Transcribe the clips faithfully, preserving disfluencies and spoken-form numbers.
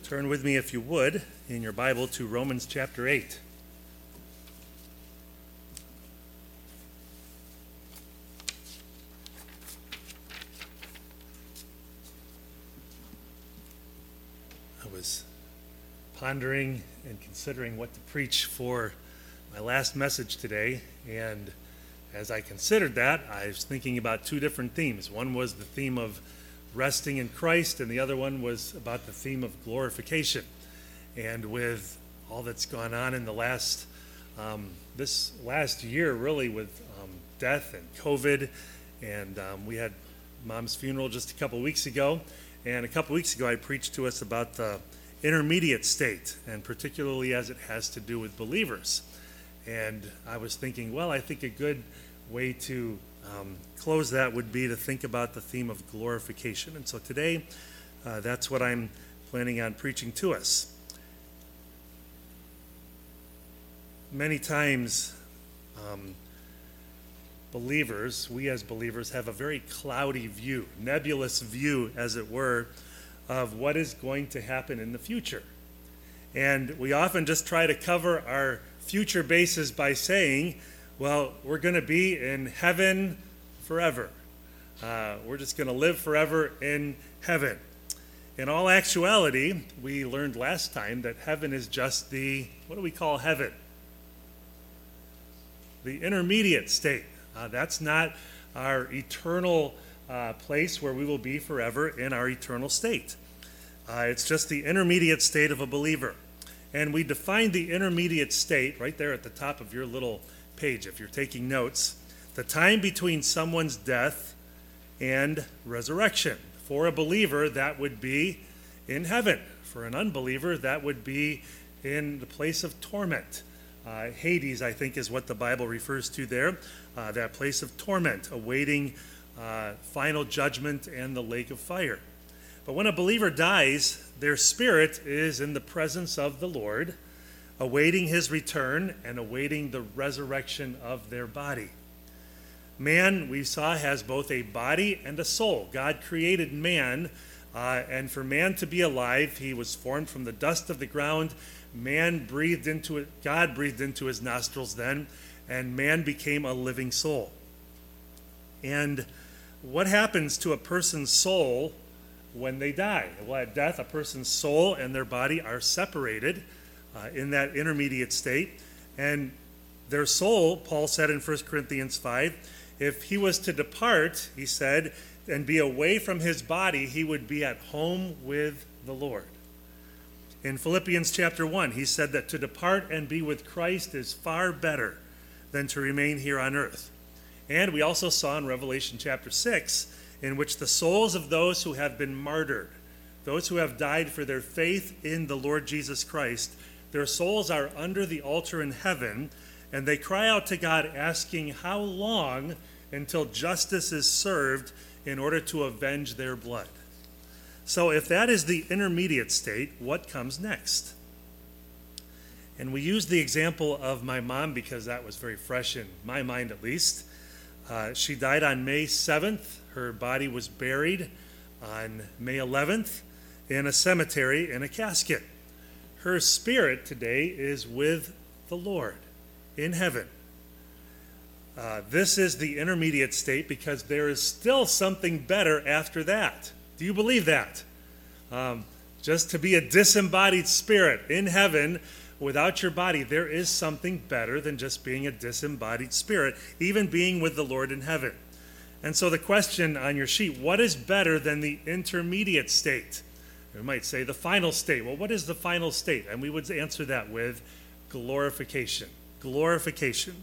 Turn with me, if you would, in your Bible to Romans chapter eight. I was pondering and considering what to preach for my last message today, and as I considered that, I was thinking about two different themes. One was the theme of resting in Christ, and the other one was about the theme of glorification. And with all that's gone on in the last, um, this last year, really, with um, death and COVID, and um, we had Mom's funeral just a couple weeks ago, and a couple weeks ago I preached to us about the intermediate state, and particularly as it has to do with believers. And I was thinking, well, I think a good way to um, close that would be to think about the theme of glorification. And so today, uh, that's what I'm planning on preaching to us. Many times, um, believers, we as believers, have a very cloudy view, nebulous view, as it were, of what is going to happen in the future. And we often just try to cover our future bases by saying, well, we're going to be in heaven forever. Uh, we're just going to live forever in heaven. In all actuality, we learned last time that heaven is just the, what do we call heaven? The intermediate state. Uh, that's not our eternal uh, place where we will be forever in our eternal state. Uh, it's just the intermediate state of a believer. And we define the intermediate state right there at the top of your little page, if you're taking notes, the time between someone's death and resurrection. For a believer, that would be in heaven. For an unbeliever, that would be in the place of torment. Uh, Hades, I think, is what the Bible refers to there, uh, that place of torment, awaiting uh, final judgment and the lake of fire. But when a believer dies, their spirit is in the presence of the Lord, awaiting his return and awaiting the resurrection of their body. Man, we saw, has both a body and a soul. God created man, uh, and for man to be alive, he was formed from the dust of the ground. Man breathed into it, God breathed into his nostrils then, and man became a living soul. And what happens to a person's soul when they die? Well, at death, a person's soul and their body are separated uh, in that intermediate state. And their soul, Paul said in First Corinthians five, if he was to depart, he said, and be away from his body, he would be at home with the Lord. In Philippians chapter one, he said that to depart and be with Christ is far better than to remain here on earth. And we also saw in Revelation chapter six, in which the souls of those who have been martyred, those who have died for their faith in the Lord Jesus Christ, their souls are under the altar in heaven, and they cry out to God asking how long until justice is served in order to avenge their blood. So if that is the intermediate state, what comes next? And we use the example of my mom because that was very fresh in my mind, at least. Uh, she died on May seventh. Her body was buried on May eleventh in a cemetery in a casket. Her spirit today is with the Lord in heaven. Uh, this is the intermediate state because there is still something better after that. Do you believe that? Um, just to be a disembodied spirit in heaven without your body, there is something better than just being a disembodied spirit, even being with the Lord in heaven. And so the question on your sheet, what is better than the intermediate state? We might say the final state. Well, what is the final state? And we would answer that with glorification. Glorification.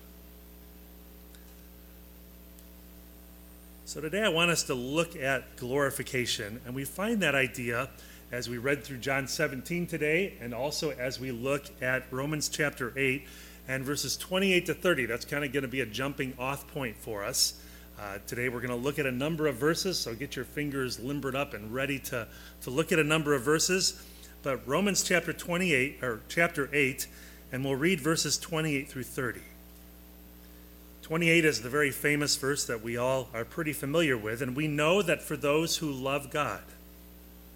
So today I want us to look at glorification, and we find that idea as we read through John seventeen today, and also as we look at Romans chapter eight and verses twenty-eight to thirty. That's kind of going to be a jumping off point for us. Uh, today we're going to look at a number of verses, so get your fingers limbered up and ready to, to look at a number of verses. But Romans chapter twenty-eight, or chapter eight, and we'll read verses twenty-eight through thirty. twenty-eight is the very famous verse that we all are pretty familiar with, and we know that for those who love God,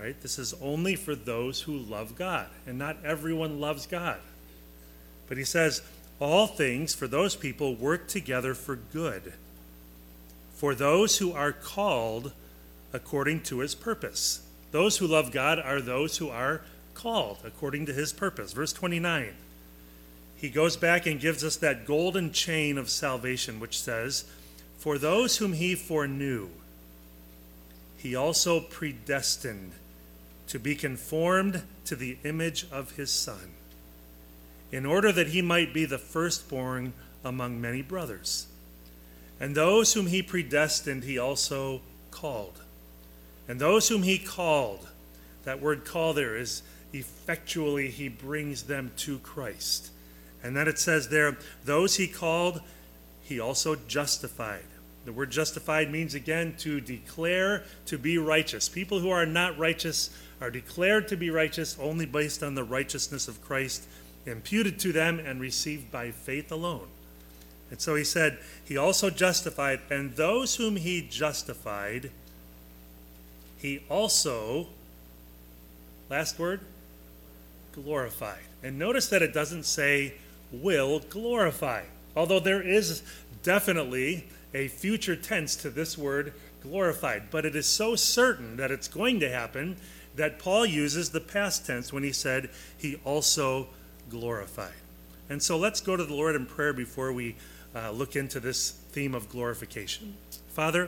right? This is only for those who love God, and not everyone loves God. But he says, all things for those people work together for good, for those who are called according to his purpose. Those who love God are those who are called according to his purpose. Verse twenty-nine, he goes back and gives us that golden chain of salvation, which says, for those whom he foreknew, he also predestined to be conformed to the image of his Son, in order that he might be the firstborn among many brothers. And those whom he predestined, he also called. And those whom he called, that word call there is effectually he brings them to Christ. And then it says there, those he called, he also justified. The word justified means, again, to declare to be righteous. People who are not righteous are declared to be righteous only based on the righteousness of Christ imputed to them and received by faith alone. And so he said, he also justified, and those whom he justified, he also, last word, glorified. And notice that it doesn't say will glorify, although there is definitely a future tense to this word glorified. But it is so certain that it's going to happen that Paul uses the past tense when he said he also glorified. And so let's go to the Lord in prayer before we uh, look into this theme of glorification. Father,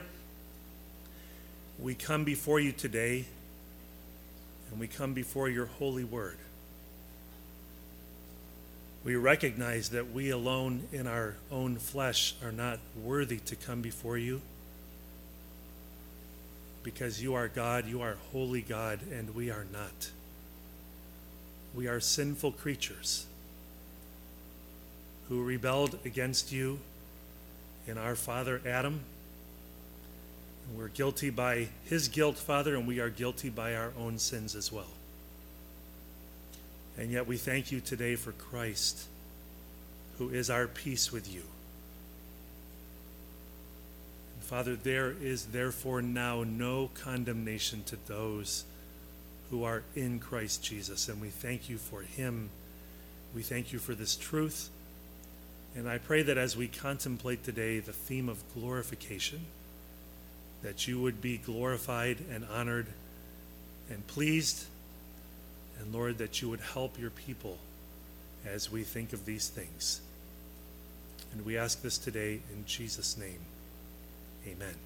we come before you today, and we come before your holy word. We recognize that we alone in our own flesh are not worthy to come before you, because you are God, you are holy God, and we are not. We are sinful creatures who rebelled against you in our father Adam. And we're guilty by his guilt, Father, and we are guilty by our own sins as well. And yet we thank you today for Christ, who is our peace with you. And Father, there is therefore now no condemnation to those who are in Christ Jesus. And we thank you for him. We thank you for this truth. And I pray that as we contemplate today the theme of glorification, that you would be glorified and honored and pleased. And Lord, that you would help your people as we think of these things. And we ask this today in Jesus' name. Amen.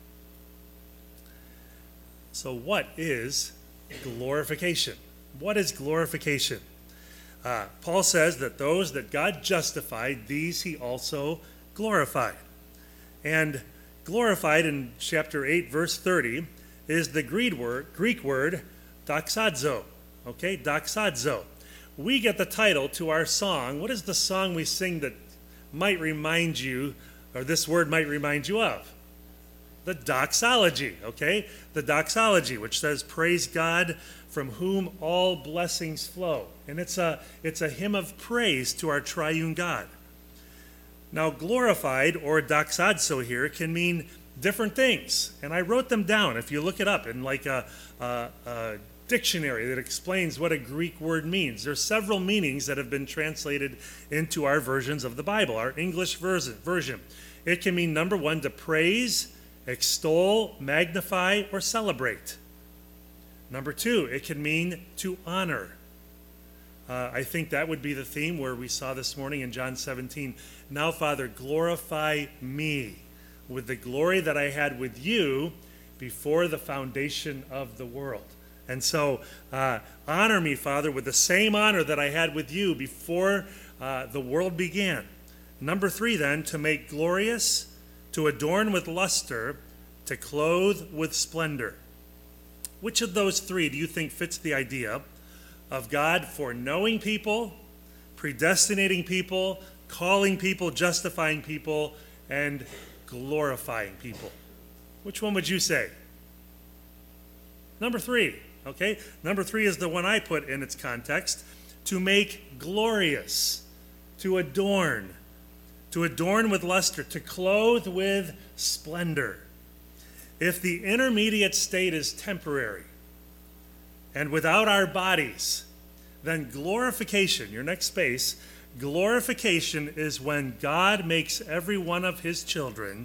So what is glorification? What is glorification? Uh, Paul says that those that God justified, these he also glorified. And glorified in chapter eight, verse thirty, is the Greek word, Greek word doxazo. Okay, doxazo. We get the title to our song. What is the song we sing that might remind you, or this word might remind you of? The doxology, okay? The doxology, which says, praise God from whom all blessings flow. And it's a, it's a hymn of praise to our triune God. Now, glorified, or doxazo here, can mean different things. And I wrote them down. If you look it up in like a, a, a dictionary that explains what a Greek word means. There's several meanings that have been translated into our versions of the Bible, our English version. It can mean, number one, to praise, extol, magnify, or celebrate. Number two, it can mean to honor. Uh, I think that would be the theme where we saw this morning in John seventeen. Now, Father, glorify me with the glory that I had with you before the foundation of the world. And so, uh, honor me, Father, with the same honor that I had with you before uh, the world began. Number three, then, to make glorious, to adorn with luster, to clothe with splendor. Which of those three do you think fits the idea of God foreknowing people, predestinating people, calling people, justifying people, and glorifying people? Which one would you say? Number three. Okay, number three is the one I put in its context, to make glorious, to adorn, to adorn with luster, to clothe with splendor. If the intermediate state is temporary and without our bodies, then glorification, your next space, glorification is when God makes every one of his children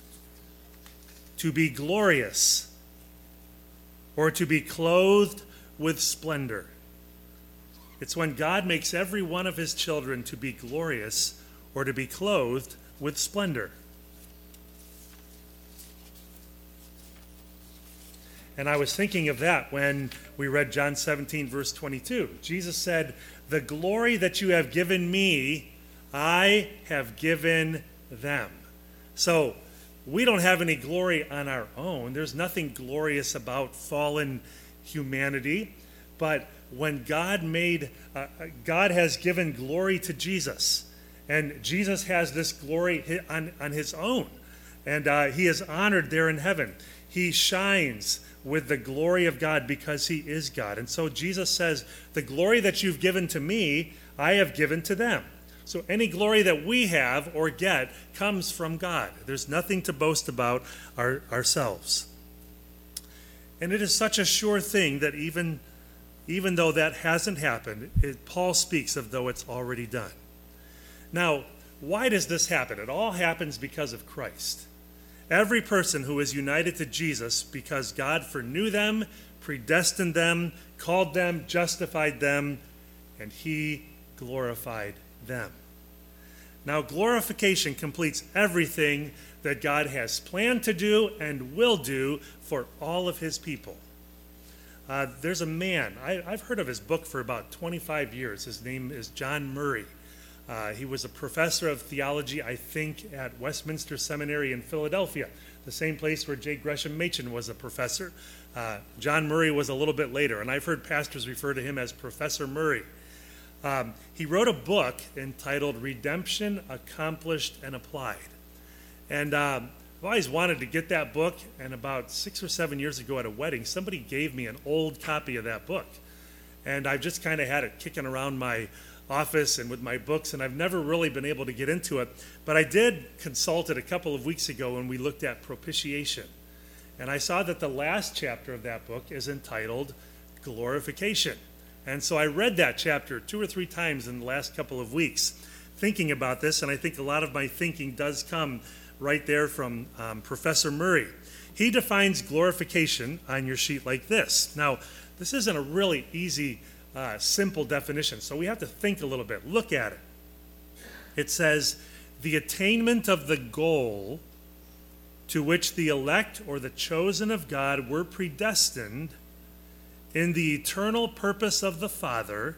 to be glorious or to be clothed with splendor. It's when God makes every one of his children to be glorious or to be clothed with splendor. And I was thinking of that when we read John seventeen, verse twenty-two. Jesus said, "The glory that you have given me, I have given them." So we don't have any glory on our own. There's nothing glorious about fallen humanity. But when God made, uh, God has given glory to Jesus. And Jesus has this glory on, on his own. And uh, he is honored there in heaven. He shines with the glory of God because he is God. And so Jesus says, the glory that you've given to me, I have given to them. So any glory that we have or get comes from God. There's nothing to boast about our, ourselves. And it is such a sure thing that even, even though that hasn't happened, it, Paul speaks of though it's already done. Now, why does this happen? It all happens because of Christ. Every person who is united to Jesus because God foreknew them, predestined them, called them, justified them, and he glorified them. Now, glorification completes everything that God has planned to do and will do for all of his people. Uh, there's a man, I, I've heard of his book for about twenty-five years. His name is John Murray. Uh, he was a professor of theology, I think, at Westminster Seminary in Philadelphia, the same place where J. Gresham Machen was a professor. Uh, John Murray was a little bit later, and I've heard pastors refer to him as Professor Murray. Um, he wrote a book entitled Redemption Accomplished and Applied. And um, I've always wanted to get that book, and about six or seven years ago at a wedding, somebody gave me an old copy of that book. And I've just kind of had it kicking around my office and with my books, and I've never really been able to get into it. But I did consult it a couple of weeks ago when we looked at propitiation. And I saw that the last chapter of that book is entitled Glorification. And so I read that chapter two or three times in the last couple of weeks thinking about this, and I think a lot of my thinking does come right there from um, Professor Murray. He defines glorification on your sheet like this. Now, this isn't a really easy Uh, simple definition, so we have to think a little bit. Look at it. It says, the attainment of the goal to which the elect or the chosen of God were predestined in the eternal purpose of the Father,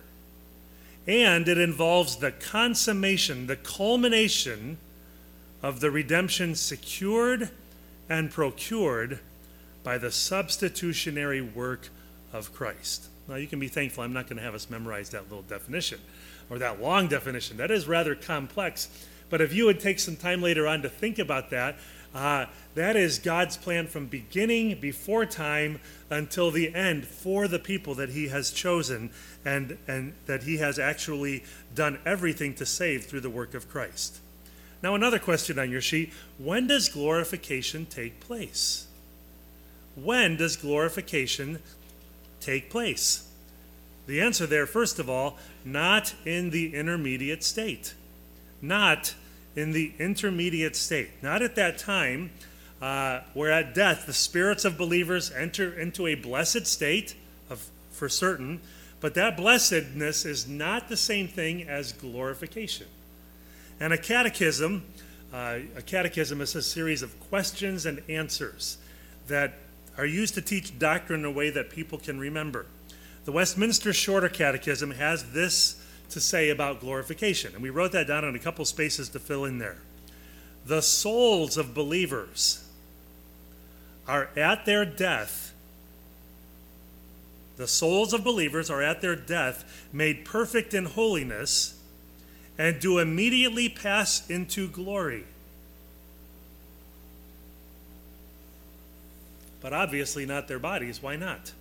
and it involves the consummation, the culmination of the redemption secured and procured by the substitutionary work of Christ. Now, you can be thankful I'm not going to have us memorize that little definition or that long definition. That is rather complex. But if you would take some time later on to think about that, uh, that is God's plan from beginning, before time, until the end for the people that he has chosen and, and that he has actually done everything to save through the work of Christ. Now, another question on your sheet. When does glorification take place? When does glorification take place? The answer there, first of all, not in the intermediate state. Not in the intermediate state. Not at that time uh, where at death the spirits of believers enter into a blessed state, of, for certain, but that blessedness is not the same thing as glorification. And a catechism, uh, a catechism is a series of questions and answers that are used to teach doctrine in a way that people can remember. The Westminster Shorter Catechism has this to say about glorification, and we wrote that down in a couple spaces to fill in there. The souls of believers are at their death, the souls of believers are at their death made perfect in holiness and do immediately pass into glory. But obviously not their bodies. Why not?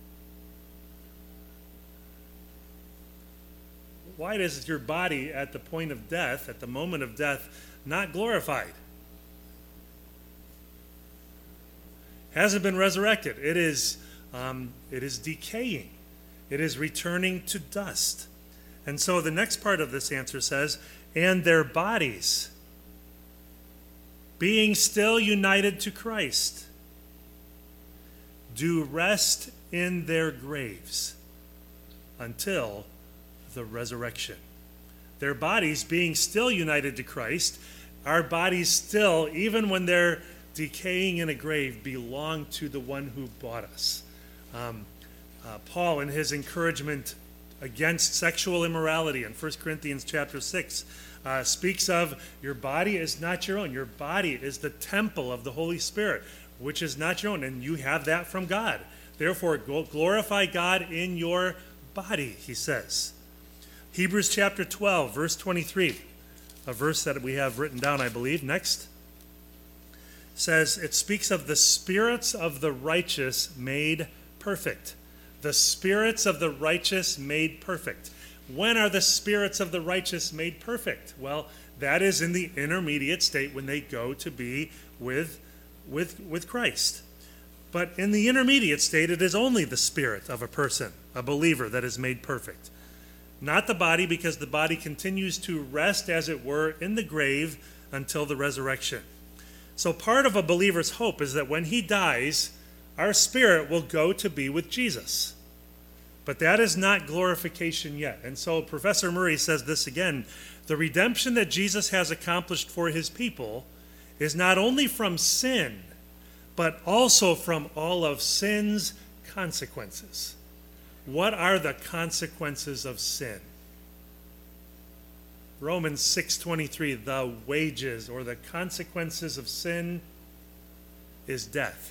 Why is your body at the point of death, at the moment of death, not glorified? Hasn't been resurrected. It is um, it is decaying. It is returning to dust. And so the next part of this answer says, and their bodies, being still united to Christ, do rest in their graves until the resurrection. Their bodies being still united to Christ, our bodies still, even when they're decaying in a grave, belong to the one who bought us. Um, uh, Paul, in his encouragement against sexual immorality in First Corinthians chapter six, uh, speaks of your body is not your own. Your body is the temple of the Holy Spirit, which is not your own, and you have that from God. Therefore, glorify God in your body, he says. Hebrews chapter twelve, verse twenty-three, a verse that we have written down, I believe. Next. Says, it speaks of the spirits of the righteous made perfect. The spirits of the righteous made perfect. When are the spirits of the righteous made perfect? Well, that is in the intermediate state when they go to be with, with, with Christ. But in the intermediate state, it is only the spirit of a person, a believer, that is made perfect. Not the body, because the body continues to rest, as it were, in the grave until the resurrection. So part of a believer's hope is that when he dies, our spirit will go to be with Jesus. But that is not glorification yet. And so Professor Murray says this again: the redemption that Jesus has accomplished for his people is not only from sin, but also from all of sin's consequences. What are the consequences of sin? Romans six twenty-three, the wages or the consequences of sin is death.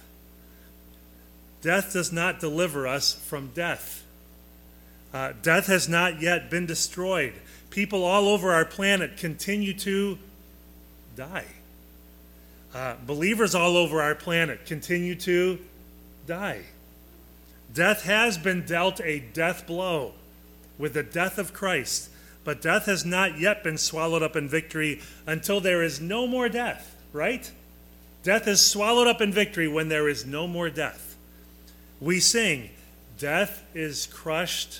Death does not deliver us from death. Uh, death has not yet been destroyed. People all over our planet continue to die. Uh, believers all over our planet continue to die. Death has been dealt a death blow with the death of Christ. But death has not yet been swallowed up in victory until there is no more death, right? Death is swallowed up in victory when there is no more death. We sing, death is crushed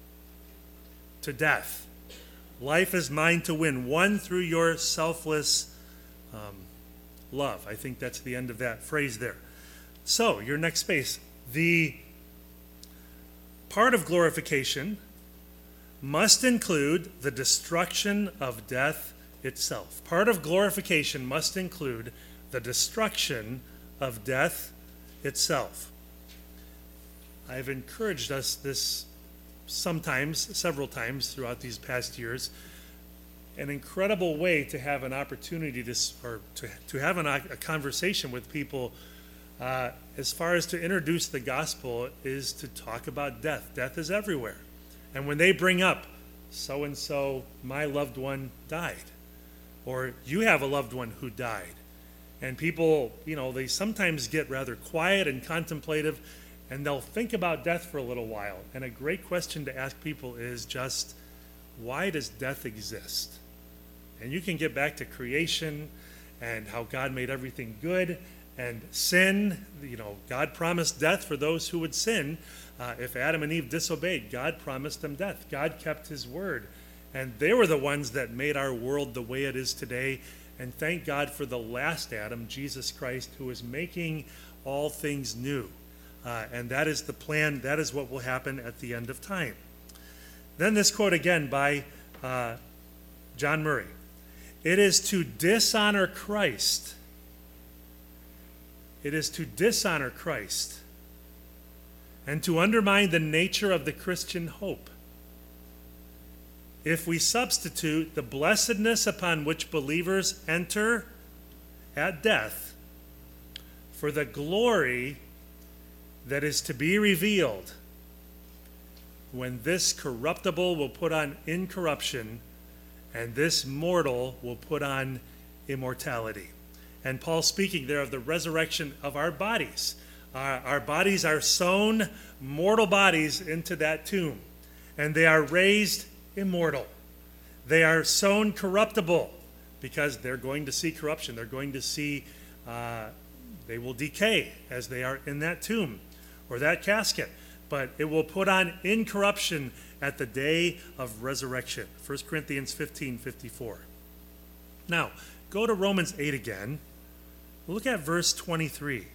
to death. Life is mine to win, won through your selfless um, love. I think that's the end of that phrase there. So, your next space. The part of glorification must include the destruction of death itself. Part of glorification must include the destruction of death itself. I've encouraged us this sometimes, several times throughout these past years, an incredible way to have an opportunity to, or to, to have an, a conversation with people uh, as far as to introduce the gospel is to talk about death. Death is everywhere. And when they bring up, so-and-so, my loved one died, or you have a loved one who died, and people, you know, they sometimes get rather quiet and contemplative, and they'll think about death for a little while. And a great question to ask people is just, why does death exist? And you can get back to creation and how God made everything good, and sin, you know, God promised death for those who would sin. Uh, if Adam and Eve disobeyed, God promised them death. God kept his word. And they were the ones that made our world the way it is today. And thank God for the last Adam, Jesus Christ, who is making all things new. Uh, and that is the plan. That is what will happen at the end of time. Then this quote again by uh, John Murray. It is to dishonor Christ. It is to dishonor Christ and to undermine the nature of the Christian hope if we substitute the blessedness upon which believers enter at death for the glory that is to be revealed when this corruptible will put on incorruption and this mortal will put on immortality. And Paul speaking there of the resurrection of our bodies. Our, our bodies are sown, mortal bodies, into that tomb. And they are raised immortal. They are sown corruptible because they're going to see corruption. They're going to see, uh, they will decay as they are in that tomb. or that casket, but it will put on incorruption at the day of resurrection. First Corinthians fifteen fifty-four. Now, go to Romans eight again. Look at verse twenty-three.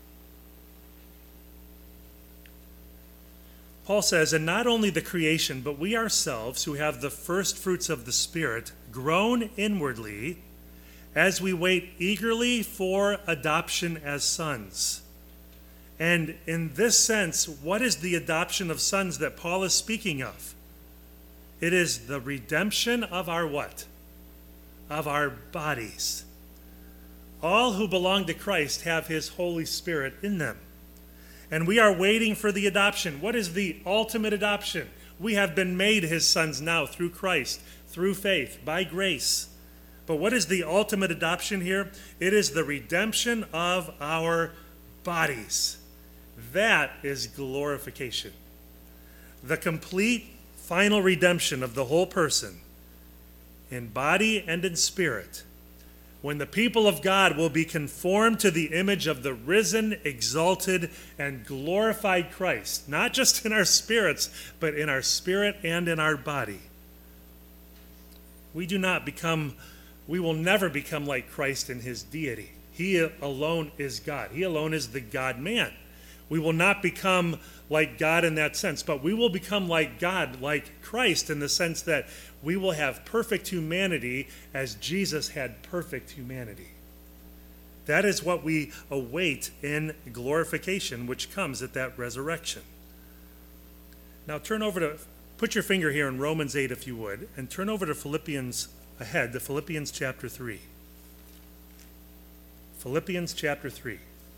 Paul says, and not only the creation, but we ourselves who have the first fruits of the Spirit groan inwardly as we wait eagerly for adoption as sons. And in this sense, what is the adoption of sons that Paul is speaking of? It is the redemption of our what? Of our bodies. All who belong to Christ have his Holy Spirit in them. And we are waiting for the adoption. What is the ultimate adoption? We have been made his sons now through Christ, through faith, by grace. But what is the ultimate adoption here? It is the redemption of our bodies. That is glorification. The complete final redemption of the whole person, in body and in spirit, when the people of God will be conformed to the image of the risen, exalted, and glorified Christ, not just in our spirits, but in our spirit and in our body. We do not become, we will never become like Christ in his deity. He alone is God. He alone is the God-man. We will not become like God in that sense, but we will become like God, like Christ, in the sense that we will have perfect humanity as Jesus had perfect humanity. That is what we await in glorification, which comes at that resurrection. Now turn over to, put your finger here in Romans eight if you would, and turn over to Philippians ahead, to Philippians chapter three. Philippians chapter three.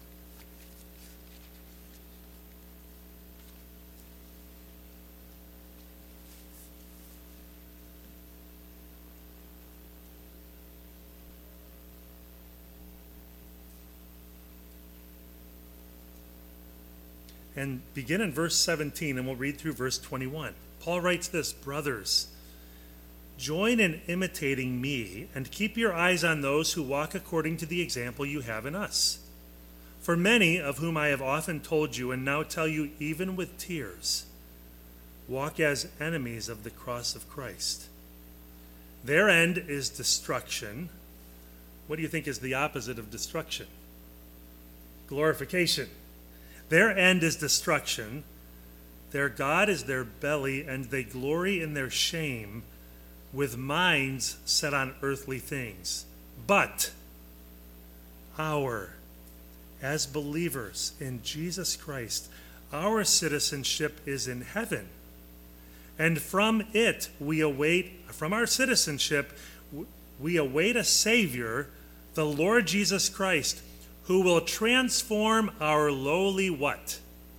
And begin in verse seventeen, and we'll read through verse twenty-one. Paul writes this, brothers, join in imitating me, and keep your eyes on those who walk according to the example you have in us. For many, of whom I have often told you, and now tell you even with tears, walk as enemies of the cross of Christ. Their end is destruction. What do you think is the opposite of destruction? Glorification. Their end is destruction. Their God is their belly, and they glory in their shame, with minds set on earthly things. But our, as believers in Jesus Christ, our citizenship is in heaven. And from it we await, from our citizenship, we await a Savior, the Lord Jesus Christ, who will transform our lowly what?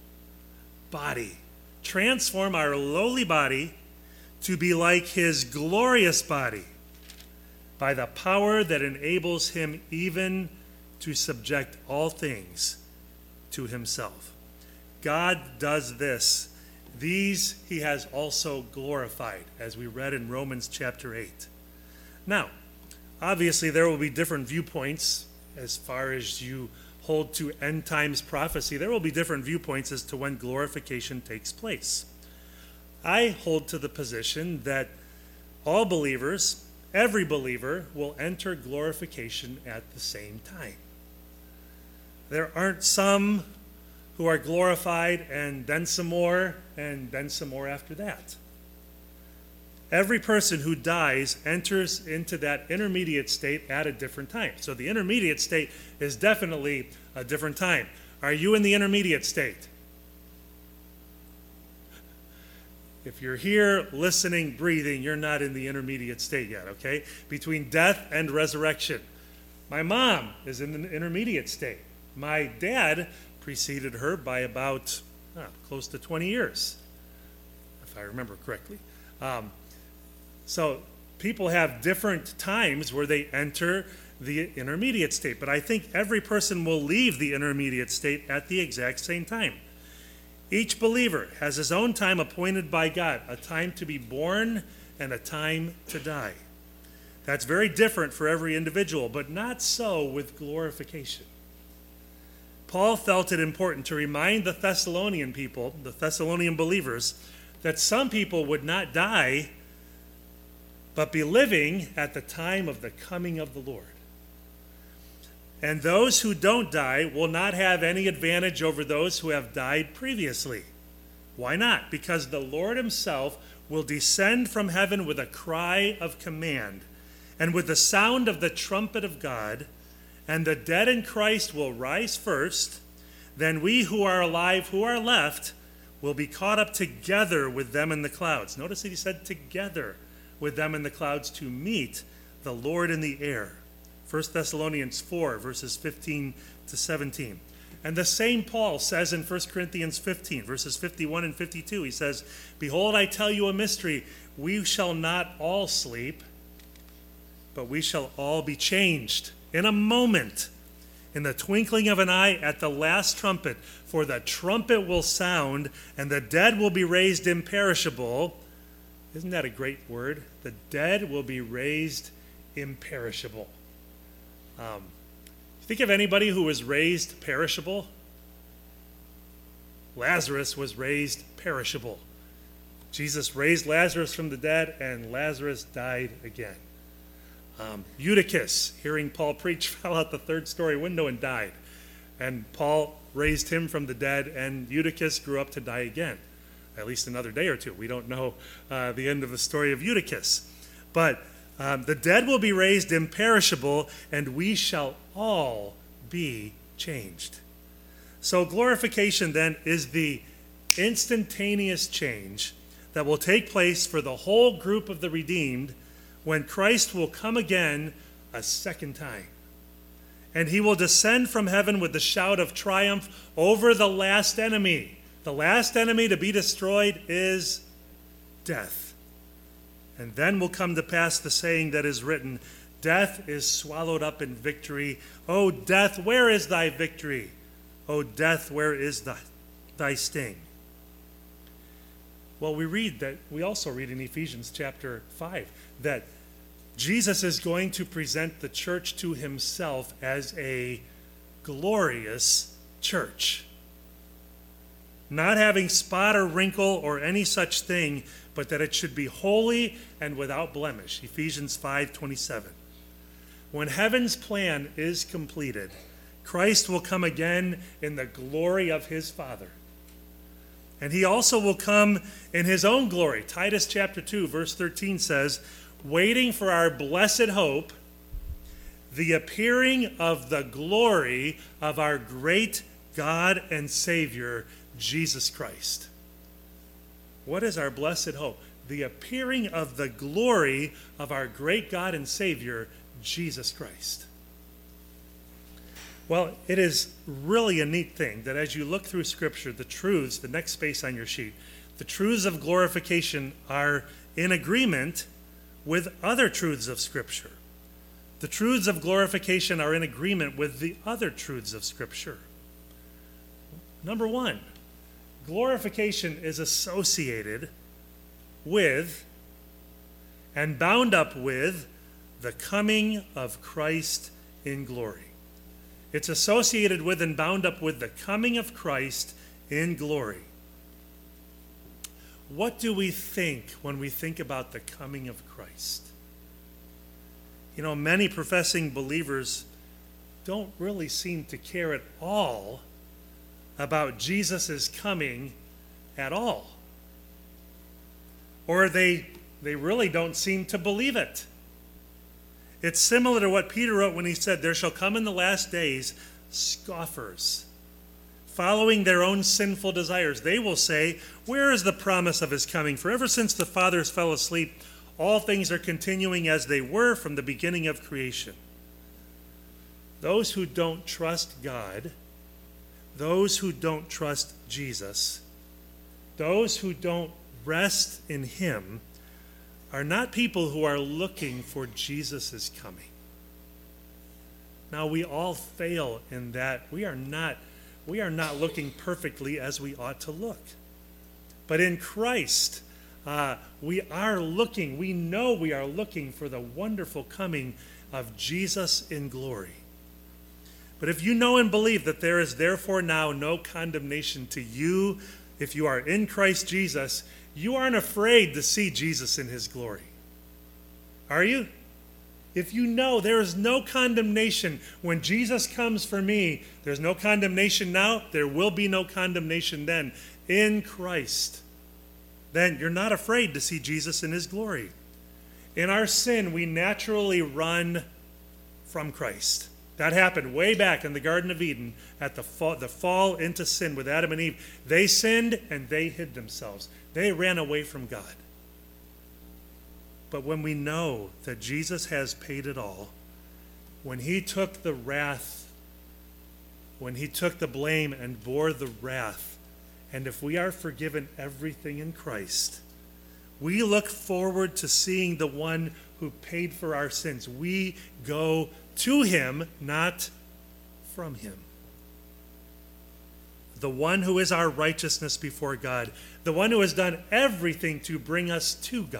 Body. Transform our lowly body to be like his glorious body by the power that enables him even to subject all things to himself. God does this. These he has also glorified, as we read in Romans chapter eight. Now, obviously there will be different viewpoints as far as you hold to end times prophecy. There will be different viewpoints as to when glorification takes place. I hold to the position that all believers, every believer, will enter glorification at the same time. There aren't some who are glorified and then some more and then some more after that. Every person who dies enters into that intermediate state at a different time. So the intermediate state is definitely a different time. Are you in the intermediate state? If you're here listening, breathing, you're not in the intermediate state yet, okay? Between death and resurrection. My mom is in the intermediate state. My dad preceded her by about oh, close to twenty years, if I remember correctly. Um, So people have different times where they enter the intermediate state, but I think every person will leave the intermediate state at the exact same time. Each believer has his own time appointed by God, a time to be born and a time to die. That's very different for every individual, but not so with glorification. Paul felt it important to remind the Thessalonian people, the Thessalonian believers, that some people would not die, but be living at the time of the coming of the Lord. And those who don't die will not have any advantage over those who have died previously. Why not? Because the Lord himself will descend from heaven with a cry of command, and with the sound of the trumpet of God, and the dead in Christ will rise first. Then we who are alive, who are left, will be caught up together with them in the clouds. Notice that he said together with them in the clouds to meet the Lord in the air. First Thessalonians four, verses fifteen to seventeen. And the same Paul says in First Corinthians fifteen, verses fifty-one and fifty-two, he says, "Behold, I tell you a mystery. We shall not all sleep, but we shall all be changed in a moment, in the twinkling of an eye, at the last trumpet. For the trumpet will sound, and the dead will be raised imperishable." Isn't that a great word? The dead will be raised imperishable. Um, think of anybody who was raised perishable. Lazarus was raised perishable. Jesus raised Lazarus from the dead, and Lazarus died again. Um, Eutychus, hearing Paul preach, fell out the third story window and died. And Paul raised him from the dead, and Eutychus grew up to die again. At least another day or two. We don't know uh, the end of the story of Eutychus. But um, the dead will be raised imperishable, and we shall all be changed. So glorification then is the instantaneous change that will take place for the whole group of the redeemed when Christ will come again a second time. And he will descend from heaven with the shout of triumph over the last enemy. The last enemy to be destroyed is death. And then will come to pass the saying that is written, "Death is swallowed up in victory. O death, where is thy victory? O death, where is thy, thy sting?" Well, we read that, we also read in Ephesians chapter five, that Jesus is going to present the church to himself as a glorious church. Not having spot or wrinkle or any such thing, but that it should be holy and without blemish. Ephesians five twenty-seven. When heaven's plan is completed, Christ will come again in the glory of his Father. And he also will come in his own glory. Titus chapter two, verse thirteen says, "Waiting for our blessed hope, the appearing of the glory of our great God and Savior, Jesus Christ." What is our blessed hope? The appearing of the glory of our great God and Savior, Jesus Christ. Well, it is really a neat thing that as you look through Scripture, the truths, the next space on your sheet, the truths of glorification are in agreement with other truths of Scripture. The truths of glorification are in agreement with the other truths of Scripture. Number one, glorification is associated with and bound up with the coming of Christ in glory. It's associated with and bound up with the coming of Christ in glory. What do we think when we think about the coming of Christ? You know, many professing believers don't really seem to care at all about Jesus' coming at all. Or they, they really don't seem to believe it. It's similar to what Peter wrote when he said, "There shall come in the last days scoffers, following their own sinful desires. They will say, 'Where is the promise of his coming? For ever since the fathers fell asleep, all things are continuing as they were from the beginning of creation.'" Those who don't trust God, those who don't trust Jesus, those who don't rest in him, are not people who are looking for Jesus' coming. Now, we all fail in that we are not we are not looking perfectly as we ought to look. But in Christ, uh, we are looking, we know we are looking for the wonderful coming of Jesus in glory. But if you know and believe that there is therefore now no condemnation to you if you are in Christ Jesus, you aren't afraid to see Jesus in his glory. Are you? If you know there is no condemnation when Jesus comes for me, there's no condemnation now, there will be no condemnation then in Christ. Then you're not afraid to see Jesus in his glory. In our sin, we naturally run from Christ. That happened way back in the Garden of Eden at the fall, the fall into sin with Adam and Eve. They sinned and they hid themselves. They ran away from God. But when we know that Jesus has paid it all, when he took the wrath, when he took the blame and bore the wrath, and if we are forgiven everything in Christ, we look forward to seeing the one who paid for our sins. We go to him, not from him. The one who is our righteousness before God, the one who has done everything to bring us to God.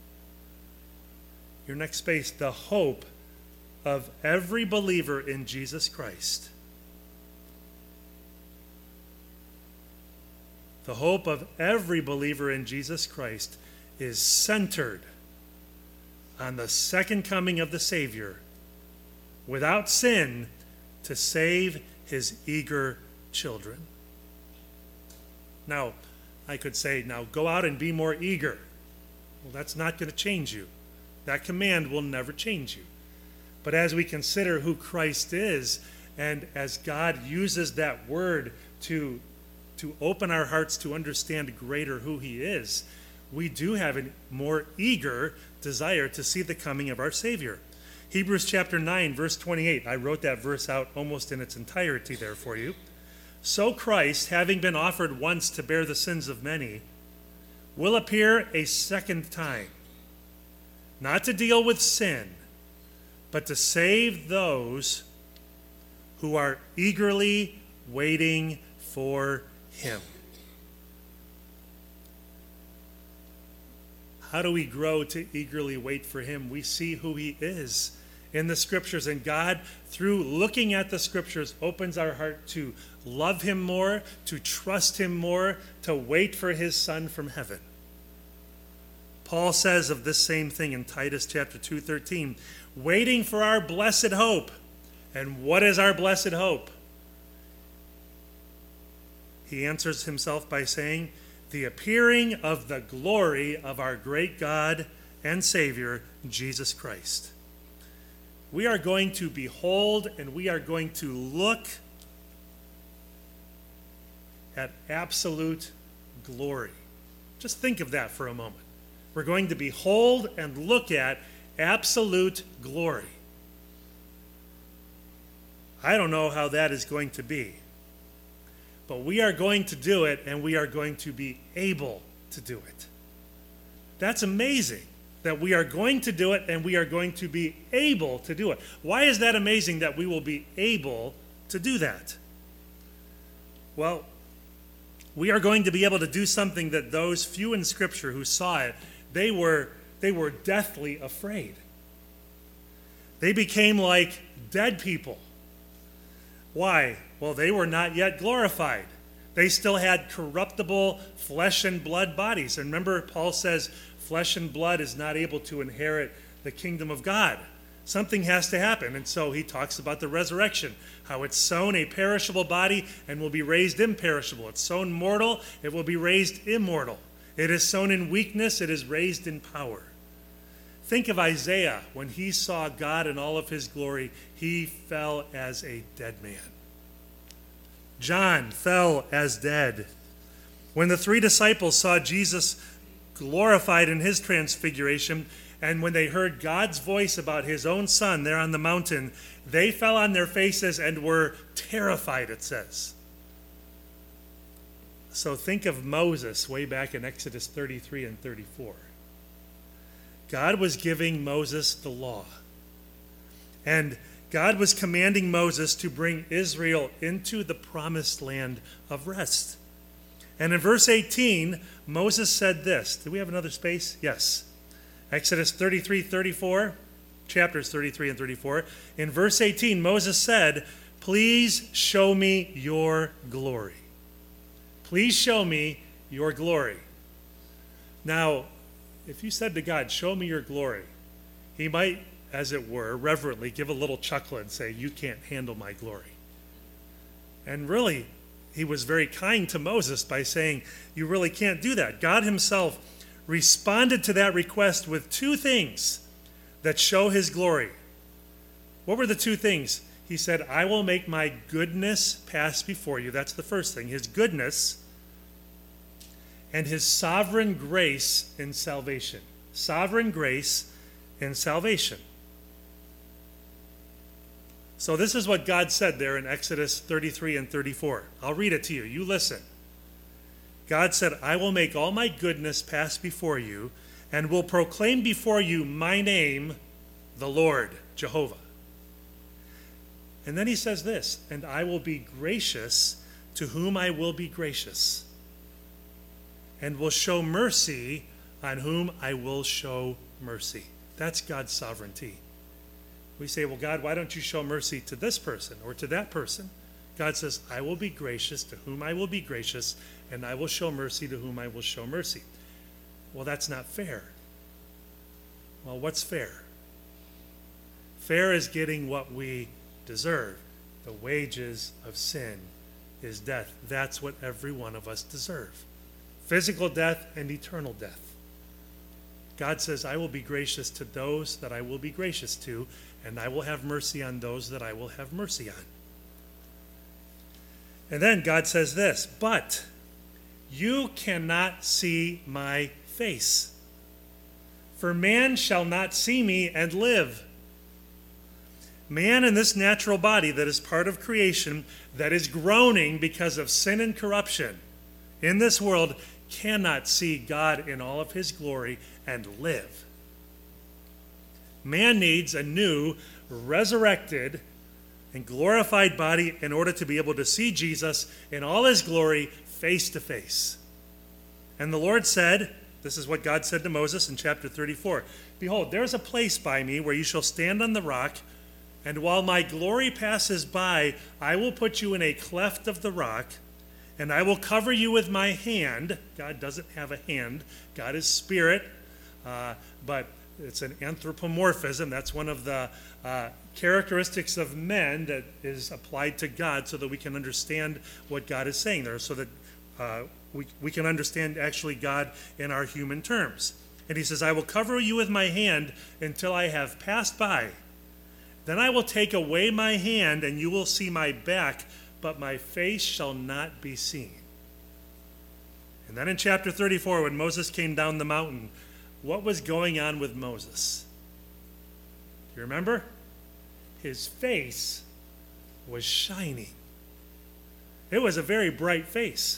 Your next space, the hope of every believer in Jesus Christ. The hope of every believer in Jesus Christ is centered on the second coming of the Savior without sin to save his eager children. Now, I could say, now go out and be more eager. Well, that's not going to change you. That command will never change you. But as we consider who Christ is, and as God uses that word to, to open our hearts to understand greater who he is, we do have a more eager desire to see the coming of our Savior. Hebrews chapter nine, verse twenty-eight. I wrote that verse out almost in its entirety there for you. So Christ, having been offered once to bear the sins of many, will appear a second time, not to deal with sin, but to save those who are eagerly waiting for him. How do we grow to eagerly wait for him? We see who he is in the scriptures, and God, through looking at the scriptures, opens our heart to love him more, to trust him more, to wait for his Son from heaven. Paul says of this same thing in Titus chapter two thirteen, waiting for our blessed hope. And what is our blessed hope? He answers himself by saying, the appearing of the glory of our great God and Savior, Jesus Christ. We are going to behold and we are going to look at absolute glory. Just think of that for a moment. We're going to behold and look at absolute glory. I don't know how that is going to be, but we are going to do it, and we are going to be able to do it. That's amazing that we are going to do it, and we are going to be able to do it. Why is that amazing that we will be able to do that? Well, we are going to be able to do something that those few in Scripture who saw it, they were, they were deathly afraid. They became like dead people. Why? Well, they were not yet glorified. They still had corruptible flesh and blood bodies. And remember, Paul says flesh and blood is not able to inherit the kingdom of God. Something has to happen. And so he talks about the resurrection, how it's sown a perishable body and will be raised imperishable. It's sown mortal, it will be raised immortal. It is sown in weakness, it is raised in power. Think of Isaiah. When he saw God in all of his glory, he fell as a dead man. John fell as dead. When the three disciples saw Jesus glorified in his transfiguration, and when they heard God's voice about his own Son there on the mountain, they fell on their faces and were terrified, it says. So think of Moses way back in Exodus thirty-three and thirty-four. God was giving Moses the law. And God was commanding Moses to bring Israel into the promised land of rest. And in verse eighteen, Moses said this. Do we have another space? Yes. Exodus thirty-three, thirty-four, chapters thirty-three and thirty-four. In verse eighteen, Moses said, please show me your glory. Please show me your glory. Now, if you said to God, show me your glory, he might, as it were, reverently give a little chuckle and say, you can't handle my glory. And really, he was very kind to Moses by saying, you really can't do that. God himself responded to that request with two things that show his glory. What were the two things? He said, I will make my goodness pass before you. That's the first thing, his goodness, and his sovereign grace in salvation. Sovereign grace in salvation. So this is what God said there in Exodus thirty-three and thirty-four. I'll read it to you. You listen. God said, I will make all my goodness pass before you, and will proclaim before you my name, the Lord, Jehovah. And then he says this, and I will be gracious to whom I will be gracious, and will show mercy on whom I will show mercy. That's God's sovereignty. We say, well, God, why don't you show mercy to this person or to that person? God says, I will be gracious to whom I will be gracious, and I will show mercy to whom I will show mercy. Well, that's not fair. Well, what's fair? Fair is getting what we deserve. The wages of sin is death. That's what every one of us deserve. Physical death and eternal death. God says, I will be gracious to those that I will be gracious to, and I will have mercy on those that I will have mercy on. And then God says this, but you cannot see my face, for man shall not see me and live. Man in this natural body that is part of creation, that is groaning because of sin and corruption in this world, cannot see God in all of his glory and live. Man needs a new, resurrected, and glorified body in order to be able to see Jesus in all his glory face to face. And the Lord said, this is what God said to Moses in chapter thirty-four, behold, there's a place by me where you shall stand on the rock, and while my glory passes by, I will put you in a cleft of the rock, and I will cover you with my hand. God doesn't have a hand. God is spirit, uh, but it's an anthropomorphism. That's one of the uh, characteristics of men that is applied to God so that we can understand what God is saying there, so that uh, we, we can understand actually God in our human terms. And he says, I will cover you with my hand until I have passed by. Then I will take away my hand, and you will see my back, but my face shall not be seen. And then in chapter thirty-four, when Moses came down the mountain, what was going on with Moses? Do you remember? His face was shining. It was a very bright face.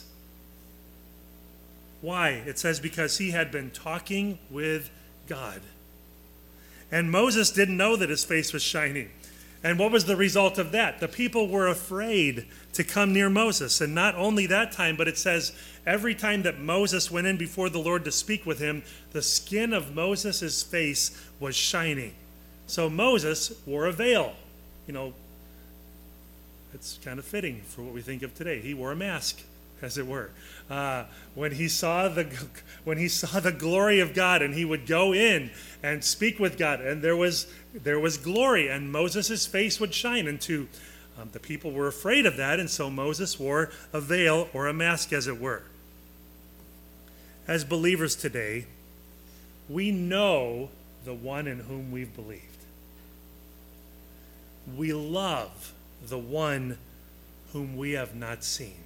Why? It says because he had been talking with God. And Moses didn't know that his face was shining. And what was the result of that? The people were afraid to come near Moses. And not only that time, but it says every time that Moses went in before the Lord to speak with him, the skin of Moses' face was shining. So Moses wore a veil. You know, it's kind of fitting for what we think of today. He wore a mask, as it were. Uh, when he saw the when he saw the glory of God, and he would go in and speak with God, and there was there was glory, and Moses' face would shine. And to um, the people were afraid of that, and so Moses wore a veil or a mask, as it were. As believers today, we know the one in whom we've believed. We love the one whom we have not seen.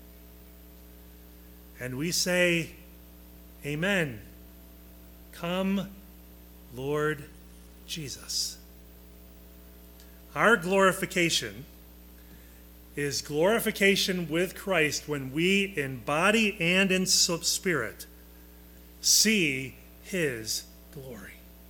And we say, Amen. Come, Lord Jesus. Our glorification is glorification with Christ when we, in body and in spirit, see his glory.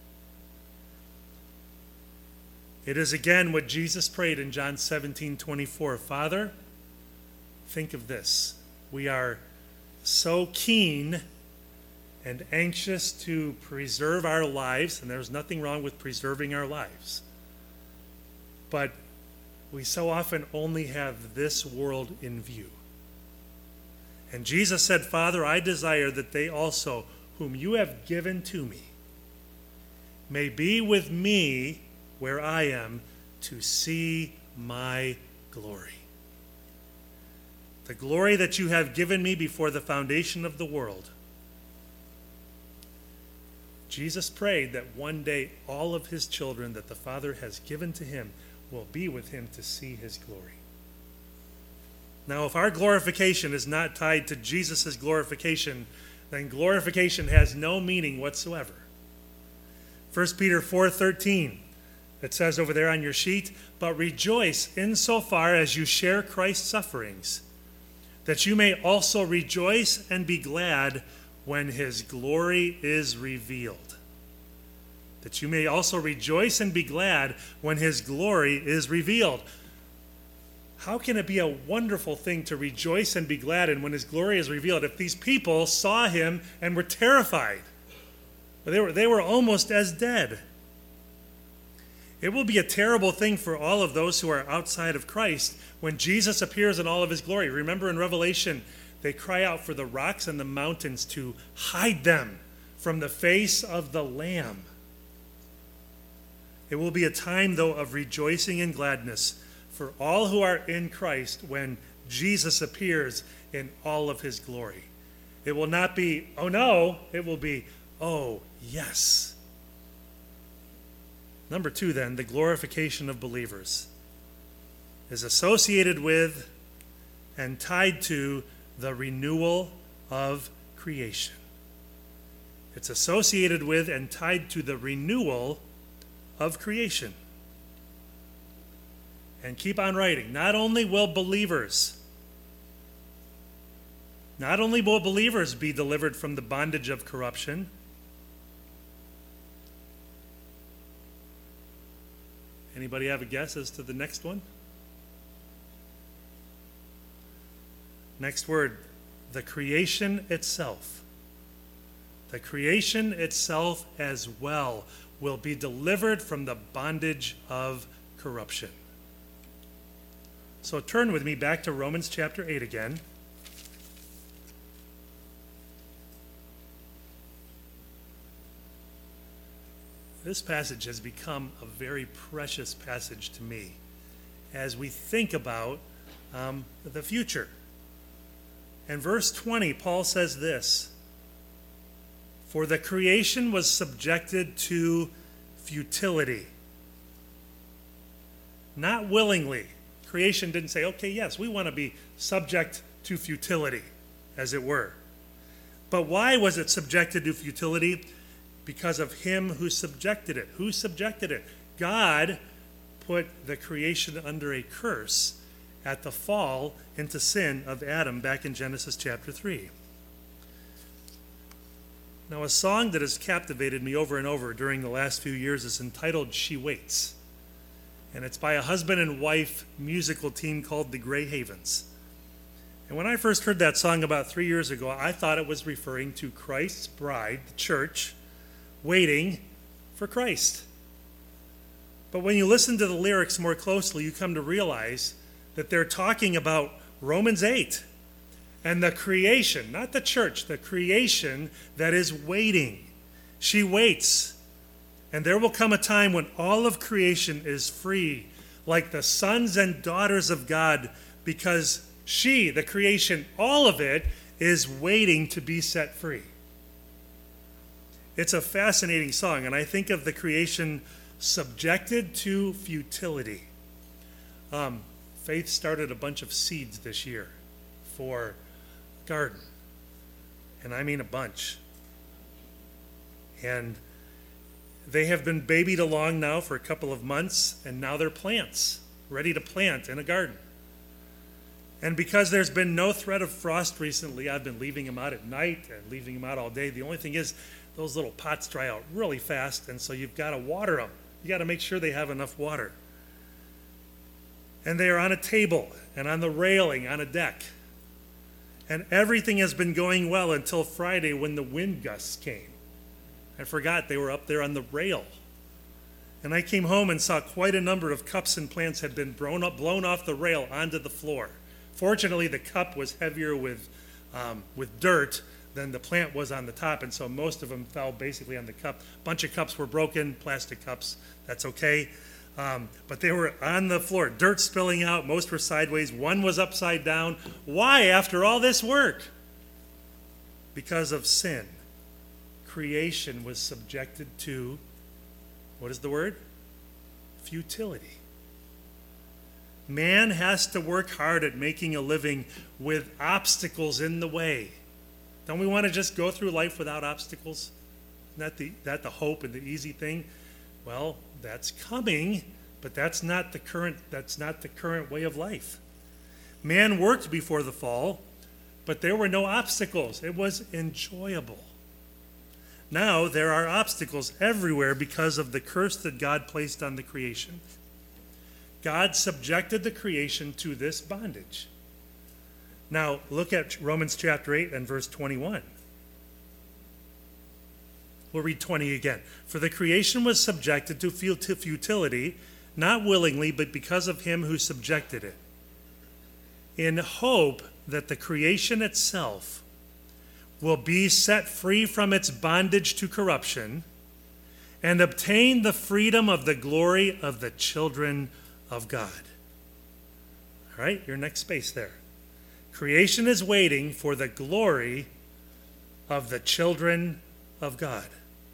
It is again what Jesus prayed in John seventeen twenty-four. Father, think of this. We are so keen and anxious to preserve our lives, and there's nothing wrong with preserving our lives. But we so often only have this world in view. And Jesus said, Father, I desire that they also, whom you have given to me, may be with me where I am, to see my glory. The glory that you have given me before the foundation of the world. Jesus prayed that one day all of his children that the Father has given to him will be with him to see his glory. Now, if our glorification is not tied to Jesus' glorification, then glorification has no meaning whatsoever. First Peter four thirteen, it says over there on your sheet, but rejoice insofar as you share Christ's sufferings, that you may also rejoice and be glad when his glory is revealed. That you may also rejoice and be glad when his glory is revealed. How can it be a wonderful thing to rejoice and be glad and when his glory is revealed if these people saw him and were terrified? They were, they were almost as dead. It will be a terrible thing for all of those who are outside of Christ when Jesus appears in all of his glory. Remember in Revelation, they cry out for the rocks and the mountains to hide them from the face of the Lamb. It will be a time, though, of rejoicing and gladness for all who are in Christ when Jesus appears in all of his glory. It will not be, oh no, it will be, oh yes. Number two, then, the glorification of believers is associated with and tied to the renewal of creation. It's associated with and tied to the renewal of creation. And keep on writing. Not only will believers, not only will believers be delivered from the bondage of corruption, anybody have a guess as to the next one? Next word, the creation itself. The creation itself as well will be delivered from the bondage of corruption. So turn with me back to Romans chapter eight again. This passage has become a very precious passage to me as we think about um, the future. In verse twenty, Paul says this, for the creation was subjected to futility. Not willingly. Creation didn't say, okay, yes, we want to be subject to futility, as it were. But why was it subjected to futility? Because of him who subjected it. Who subjected it? God put the creation under a curse at the fall into sin of Adam back in Genesis chapter three. Now, a song that has captivated me over and over during the last few years is entitled She Waits. And it's by a husband and wife musical team called the Grey Havens. And when I first heard that song about three years ago, I thought it was referring to Christ's bride, the church, waiting for Christ. But when you listen to the lyrics more closely, you come to realize that they're talking about Romans eight and the creation, not the church, the creation that is waiting. She waits. And there will come a time when all of creation is free, like the sons and daughters of God, because she, the creation, all of it, is waiting to be set free. It's a fascinating song, and I think of the creation subjected to futility. Um, Faith started a bunch of seeds this year for garden, and I mean a bunch. And they have been babied along now for a couple of months, and now they're plants, ready to plant in a garden. And because there's been no threat of frost recently, I've been leaving them out at night and leaving them out all day. The only thing is, those little pots dry out really fast, and so you've got to water them. You got to make sure they have enough water. And they are on a table and on the railing on a deck. And everything has been going well until Friday when the wind gusts came. I forgot they were up there on the rail. And I came home and saw quite a number of cups and plants had been blown up, blown off the rail onto the floor. Fortunately, the cup was heavier with, um, with dirt than the plant was on the top, and so most of them fell basically on the cup. A bunch of cups were broken, plastic cups, that's okay. Um, but they were on the floor, dirt spilling out, most were sideways, one was upside down. Why, after all this work? Because of sin. Creation was subjected to, what is the word? Futility. Man has to work hard at making a living with obstacles in the way. Don't we want to just go through life without obstacles? Isn't that the, that the hope and the easy thing? Well, that's coming, but that's not the current, that's not the current way of life. Man worked before the fall, but there were no obstacles. It was enjoyable. Now there are obstacles everywhere because of the curse that God placed on the creation. God subjected the creation to this bondage. Now, look at Romans chapter eight and verse twenty-one. We'll read twenty again. For the creation was subjected to futility, not willingly, but because of him who subjected it, in hope that the creation itself will be set free from its bondage to corruption and obtain the freedom of the glory of the children of God. All right, your next space there. Creation is waiting for the glory of the children of God.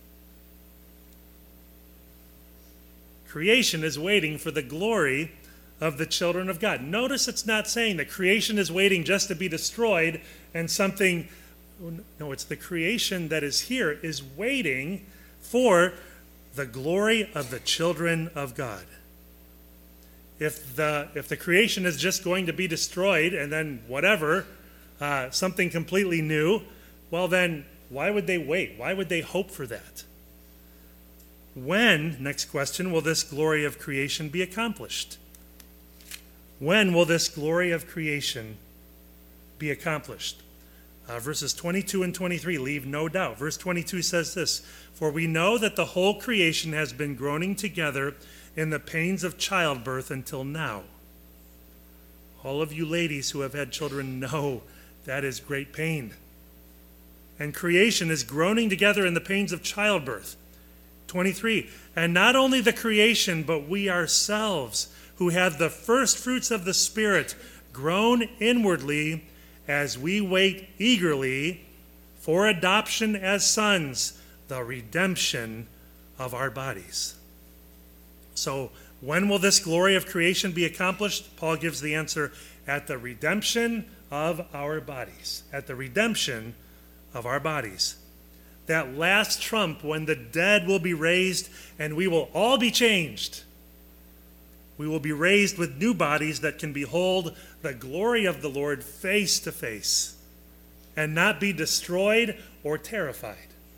Creation is waiting for the glory of the children of God. Notice it's not saying that creation is waiting just to be destroyed and something, no, it's the creation that is here is waiting for the glory of the children of God. If the if the creation is just going to be destroyed and then whatever, uh, something completely new, well then, why would they wait? Why would they hope for that? When, next question, will this glory of creation be accomplished? When will this glory of creation be accomplished? Uh, verses twenty-two and twenty-three leave no doubt. Verse twenty-two says this, for we know that the whole creation has been groaning together in the pains of childbirth until now. All of you ladies who have had children know that is great pain. And creation is groaning together in the pains of childbirth. twenty-three, and not only the creation, but we ourselves, who have the first fruits of the Spirit, groan inwardly as we wait eagerly for adoption as sons, the redemption of our bodies. So when will this glory of creation be accomplished? Paul gives the answer, at the redemption of our bodies. At the redemption of our bodies. That last trump when the dead will be raised and we will all be changed. We will be raised with new bodies that can behold the glory of the Lord face to face and not be destroyed or terrified.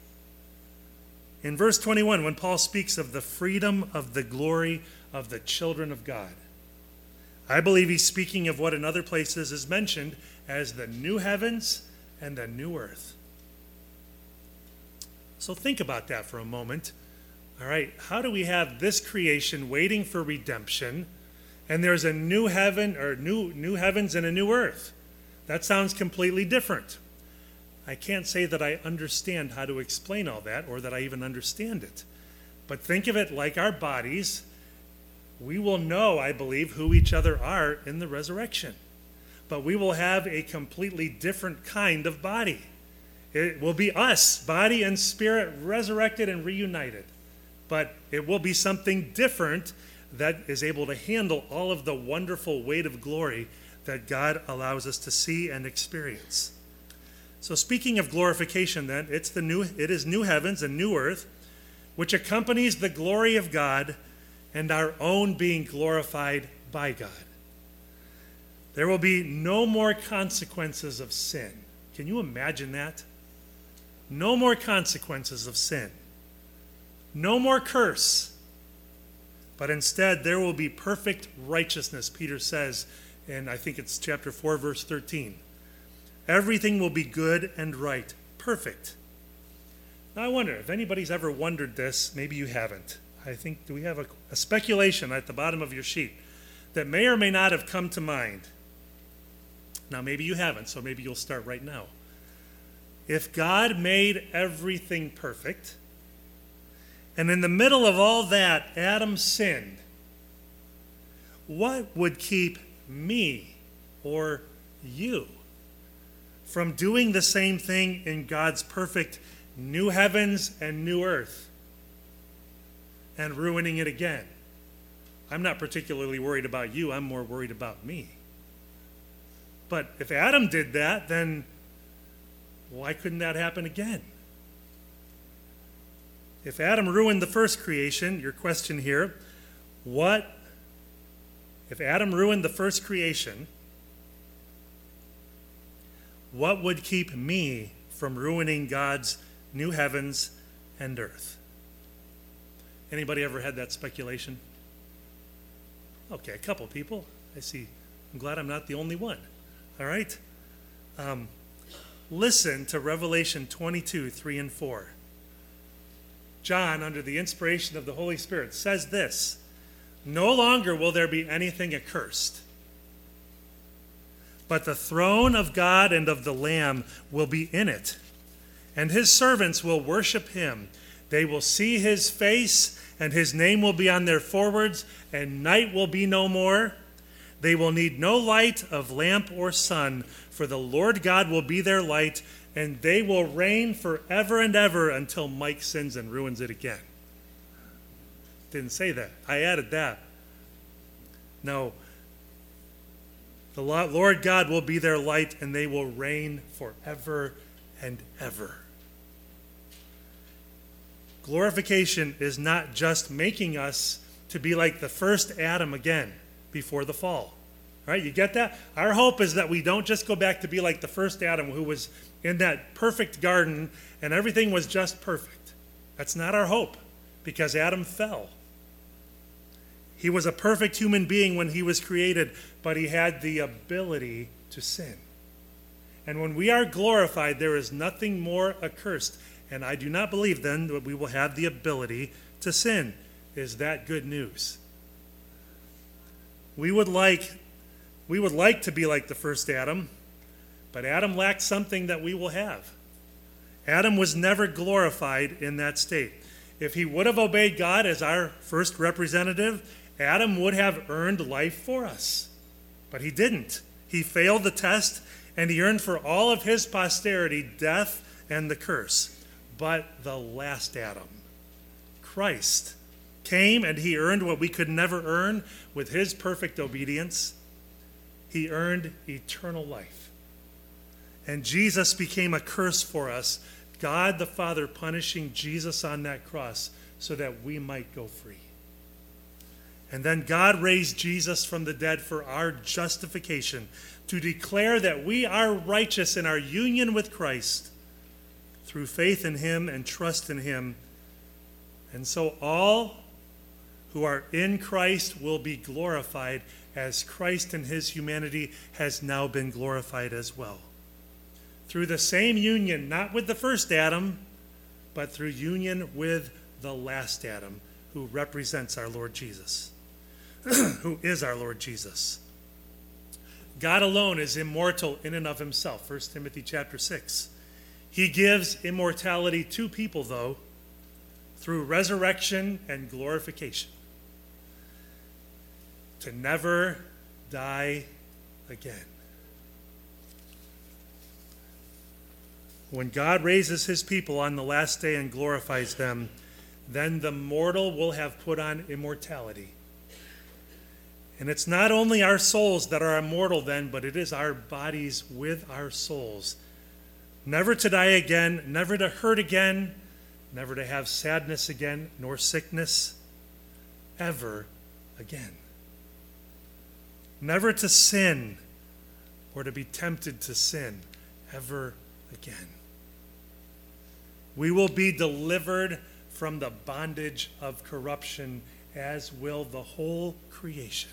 In verse twenty-one, when Paul speaks of the freedom of the glory of the children of God, I believe he's speaking of what in other places is mentioned as the new heavens and the new earth. So think about that for a moment. All right, how do we have this creation waiting for redemption, and there's a new heaven or new new heavens and a new earth? That sounds completely different. I can't say that I understand how to explain all that or that I even understand it. But think of it like our bodies. We will know, I believe, who each other are in the resurrection. But we will have a completely different kind of body. It will be us, body and spirit, resurrected and reunited. But it will be something different that is able to handle all of the wonderful weight of glory that God allows us to see and experience. So speaking of glorification then, it's the new, it is new heavens and new earth, which accompanies the glory of God and our own being glorified by God. There will be no more consequences of sin. Can you imagine that? No more consequences of sin. No more curse. But instead, there will be perfect righteousness, Peter says, and I think it's chapter four, verse thirteen. Everything will be good and right, perfect. Now I wonder if anybody's ever wondered this, maybe you haven't. I think, do we have a, a speculation at the bottom of your sheet that may or may not have come to mind? Now, maybe you haven't, so maybe you'll start right now. If God made everything perfect, and in the middle of all that, Adam sinned, what would keep me or you from doing the same thing in God's perfect new heavens and new earth and ruining it again? I'm not particularly worried about you. I'm more worried about me. But if Adam did that, then why couldn't that happen again? If Adam ruined the first creation, your question here, what, if Adam ruined the first creation, what would keep me from ruining God's new heavens and earth? Anybody ever had that speculation? Okay, a couple people. I see. I'm glad I'm not the only one. All right? Um, listen to Revelation twenty-two, three and four. John, under the inspiration of the Holy Spirit, says this: "No longer will there be anything accursed, but the throne of God and of the Lamb will be in it, and his servants will worship him. They will see his face, and his name will be on their foreheads, and night will be no more. They will need no light of lamp or sun, for the Lord God will be their light, and they will reign forever and ever until Mike sins and ruins it again." Didn't say that. I added that. No. The Lord God will be their light, and they will reign forever and ever. Glorification is not just making us to be like the first Adam again before the fall. All right, you get that? Our hope is that we don't just go back to be like the first Adam who was in that perfect garden and everything was just perfect. That's not our hope, because Adam fell. He was a perfect human being when he was created, but he had the ability to sin. And when we are glorified, there is nothing more accursed. And I do not believe then that we will have the ability to sin. Is that good news? We would like, we would like to be like the first Adam, but Adam lacked something that we will have. Adam was never glorified in that state. If he would have obeyed God as our first representative, Adam would have earned life for us. But he didn't. He failed the test, and he earned for all of his posterity death and the curse. But the last Adam, Christ, came and he earned what we could never earn with his perfect obedience. He earned eternal life. And Jesus became a curse for us, God the Father punishing Jesus on that cross so that we might go free. And then God raised Jesus from the dead for our justification, to declare that we are righteous in our union with Christ through faith in him and trust in him. And so all who are in Christ will be glorified, as Christ in his humanity has now been glorified as well. Through the same union, not with the first Adam, but through union with the last Adam, who represents our Lord Jesus, who is our Lord Jesus. God alone is immortal in and of himself, First Timothy chapter six. He gives immortality to people, though, through resurrection and glorification, to never die again. When God raises his people on the last day and glorifies them, then the mortal will have put on immortality. And it's not only our souls that are immortal then, but it is our bodies with our souls. Never to die again, never to hurt again, never to have sadness again, nor sickness, ever again. Never to sin or to be tempted to sin ever again. We will be delivered from the bondage of corruption, as will the whole creation.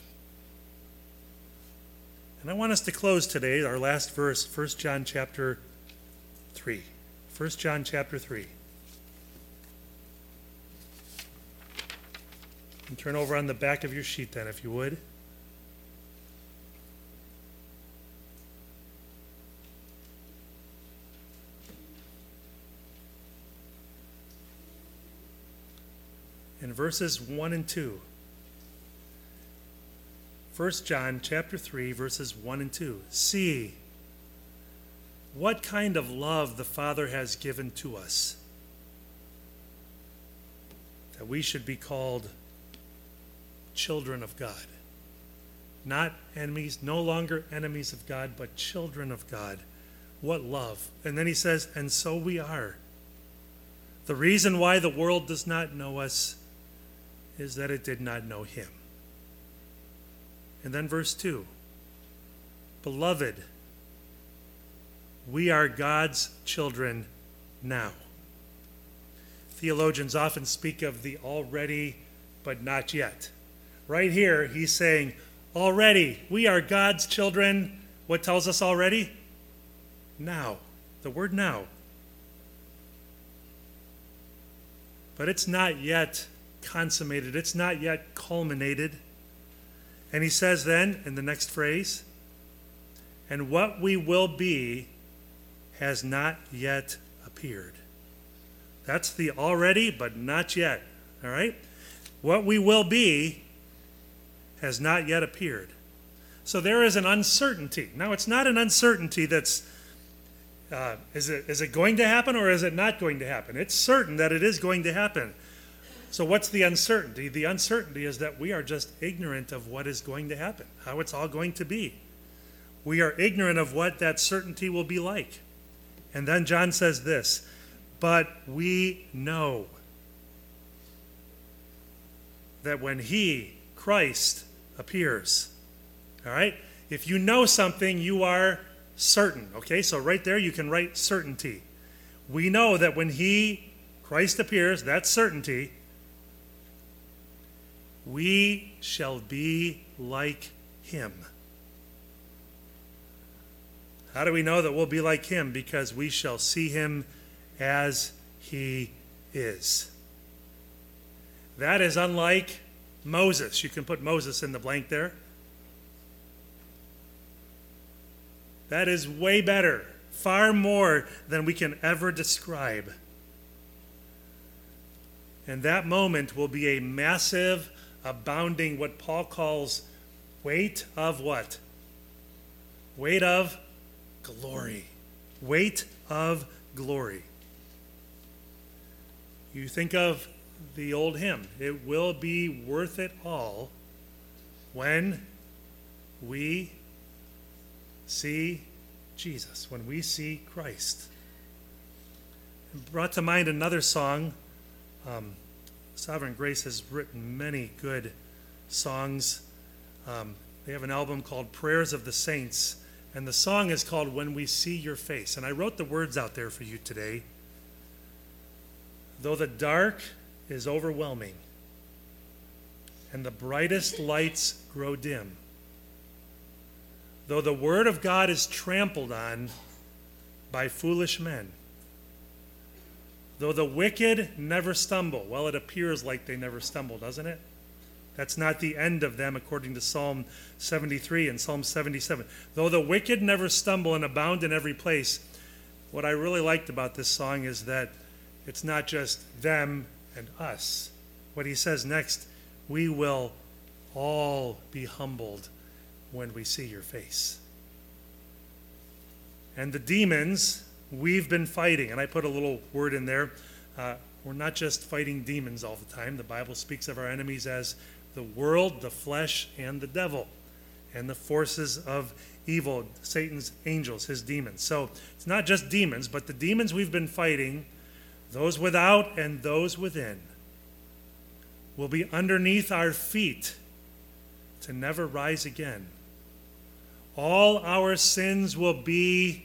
And I want us to close today, our last verse, First John chapter three. First John chapter three. And turn over on the back of your sheet then, if you would. In verses one and two. First John chapter three, verses one and two. See what kind of love the Father has given to us, that we should be called children of God. Not enemies, no longer enemies of God, but children of God. What love. And then he says, and so we are. The reason why the world does not know us is that it did not know him. And then verse two. Beloved, we are God's children now. Theologians often speak of the already but not yet. Right here, he's saying, already, we are God's children. What tells us already? Now. The word now. But it's not yet consummated. It's not yet culminated. And he says then, in the next phrase, and what we will be has not yet appeared. That's the already, but not yet. All right? What we will be has not yet appeared. So there is an uncertainty. Now, it's not an uncertainty that's, uh, is it is it going to happen or is it not going to happen? It's certain that it is going to happen. So what's the uncertainty? The uncertainty is that we are just ignorant of what is going to happen, how it's all going to be. We are ignorant of what that certainty will be like. And then John says this, but we know that when he, Christ, appears, all right? If you know something, you are certain, okay? So right there you can write certainty. We know that when he, Christ, appears, that's certainty, we shall be like him. How do we know that we'll be like him? Because we shall see him as he is. That is unlike Moses. You can put Moses in the blank there. That is way better, far more than we can ever describe. And that moment will be a massive, abounding, what Paul calls weight of what? Weight of glory. Weight of glory. You think of the old hymn, it will be worth it all when we see Jesus, when we see Christ. It brought to mind another song. Um, Sovereign Grace has written many good songs. Um, they have an album called Prayers of the Saints, and the song is called When We See Your Face. And I wrote the words out there for you today. Though the dark is overwhelming and the brightest lights grow dim, though the word of God is trampled on by foolish men, though the wicked never stumble. Well, it appears like they never stumble, doesn't it? That's not the end of them, according to Psalm seventy-three and Psalm seventy-seven. Though the wicked never stumble and abound in every place, what I really liked about this song is that it's not just them and us. What he says next, we will all be humbled when we see your face. And the demons we've been fighting, and I put a little word in there, uh, we're not just fighting demons all the time. The Bible speaks of our enemies as the world, the flesh, and the devil, and the forces of evil, Satan's angels, his demons. So it's not just demons, but the demons we've been fighting, those without and those within, will be underneath our feet to never rise again. All our sins will be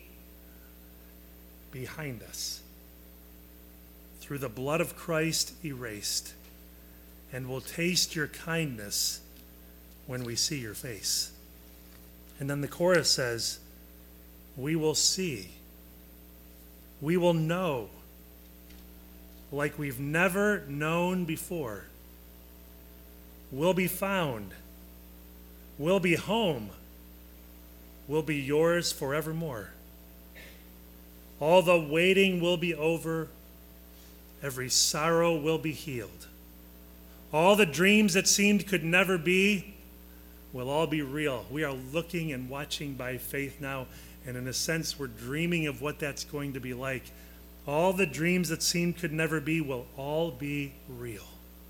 behind us, through the blood of Christ erased, and will taste your kindness when we see your face. And then the chorus says, we will see, we will know, like we've never known before. will be found, will be home, will be yours forevermore. All the waiting will be over. Every sorrow will be healed. All the dreams that seemed could never be will all be real. We are looking and watching by faith now, and in a sense, we're dreaming of what that's going to be like. All the dreams that seemed could never be will all be real.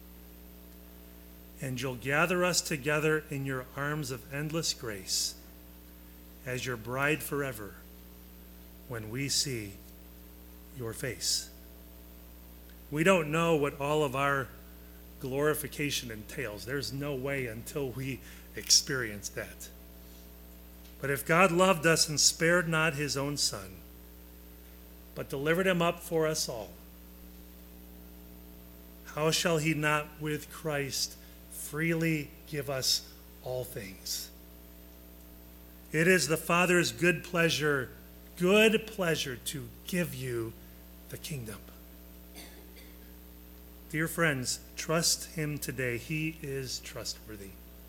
And you'll gather us together in your arms of endless grace as your bride forever when we see your face. We don't know what all of our glorification entails. There's no way until we experience that. But if God loved us and spared not his own Son, but delivered him up for us all, how shall he not with Christ freely give us all things? It is the Father's good pleasure, good pleasure to give you the kingdom. Dear friends, trust him today. He is trustworthy.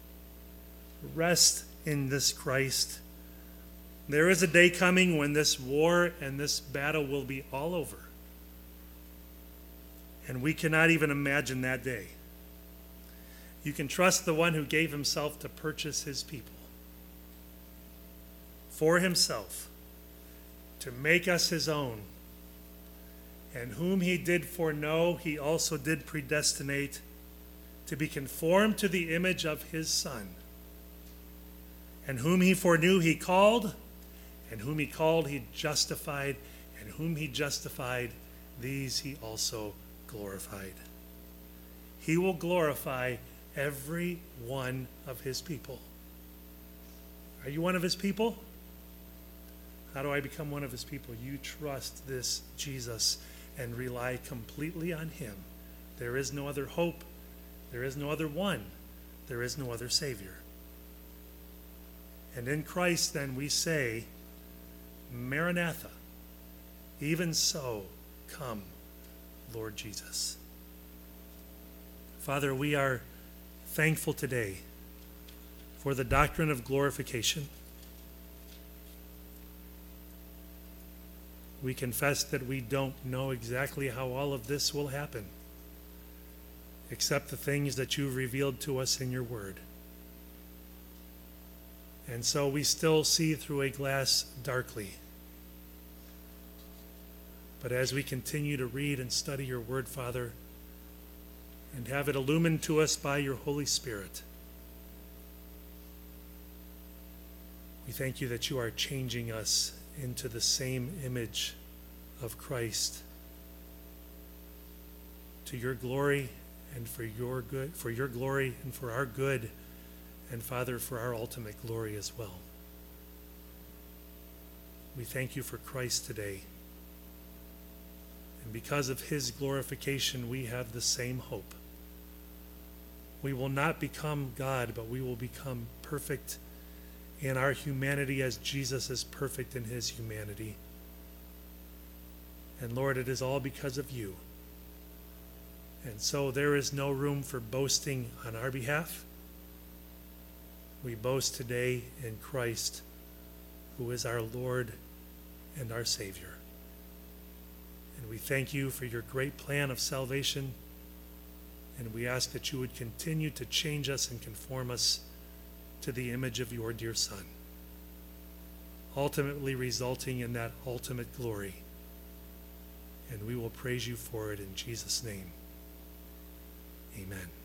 Rest in this Christ. There is a day coming when this war and this battle will be all over. And we cannot even imagine that day. You can trust the one who gave himself to purchase his people for himself, to make us his own. And whom he did foreknow, he also did predestinate to be conformed to the image of his Son. And whom he foreknew, he called, and whom he called, he justified, and whom he justified, these he also glorified. He will glorify every one of his people. Are you one of his people? How do I become one of his people? You trust this Jesus and rely completely on him. There is no other hope. There is no other one. There is no other Savior. And in Christ, then, we say, Maranatha, even so, come, Lord Jesus. Father, we are thankful today for the doctrine of glorification. We confess that we don't know exactly how all of this will happen, except the things that you've revealed to us in your word. And so we still see through a glass darkly. But as we continue to read and study your word, Father, and have it illumined to us by your Holy Spirit, we thank you that you are changing us into the same image of Christ, to your glory and for your good, for your glory and for our good, and Father, for our ultimate glory as well. We thank you for Christ today. And because of his glorification, we have the same hope. We will not become God, but we will become perfect in our humanity as Jesus is perfect in his humanity. And Lord, it is all because of you. And so there is no room for boasting on our behalf. We boast today in Christ, who is our Lord and our Savior. And we thank you for your great plan of salvation. And we ask that you would continue to change us and conform us to the image of your dear Son, ultimately resulting in that ultimate glory. And we will praise you for it in Jesus' name. Amen.